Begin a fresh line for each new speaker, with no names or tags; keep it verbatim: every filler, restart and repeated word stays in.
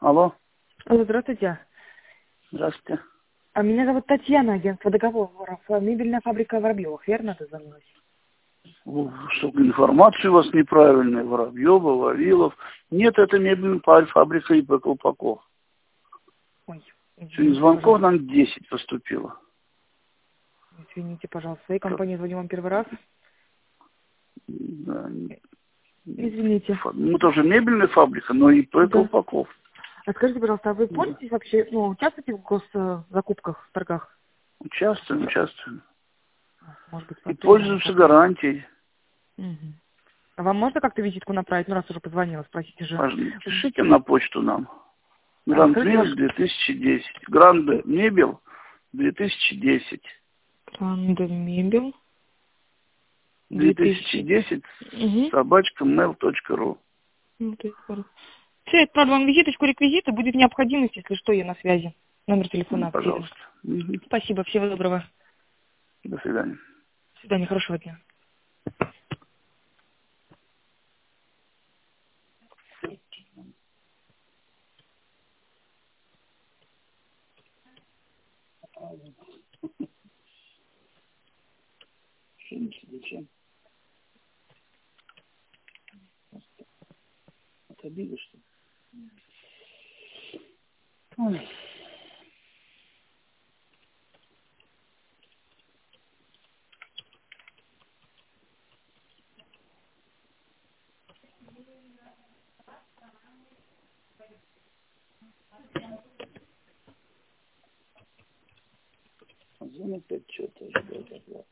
Алло,
Алло, здравствуйте.
здравствуйте.
А меня зовут Татьяна, агентство договоров. Мебельная фабрика Воробьевых, верно ты звонилась?
О, Что информация у вас неправильная. Воробьева, Вавилов. Нет, это мебельная фа- фабрика и Б. Колпаков.
Ой,
Сегодня
извините,
звонков
пожалуйста.
нам десять поступило.
Извините, пожалуйста. Своей
Как-
компании звоню вам первый раз.
да,
Извините.
фа- Мы тоже мебельная фабрика, но и Б.
Да.
Колпаков.
А скажите, пожалуйста, а вы
Да.
пользуетесь вообще, ну, участвуете в госзакупках, в торгах?
Участвуем, участвуем.
А, Может быть,
И
вам перезвонить
пользуемся
потом.
гарантией.
Мгм. А вам можно как-то визитку направить? Ну, раз уже позвонила, спросите же.
Пож- Пишите на почту нам.
А,
Гранд
скажите
Мебель
ваш
две тысячи десять. Гранд Мебель две тысячи десять.
Гранд Мебель
две тысячи
две тысячи.
десять
Угу.
собачка mail точка ру.
Все, я отправлю вам визиточку, реквизиты. Будет необходимость, если что, я на связи. Номер
Ну,
телефона активен.
пожалуйста. Мгм.
Спасибо, всего доброго.
До свидания.
До свидания, хорошего дня.
Зачем? От обиды, что ли? Ой. Зона опять что-то ждет.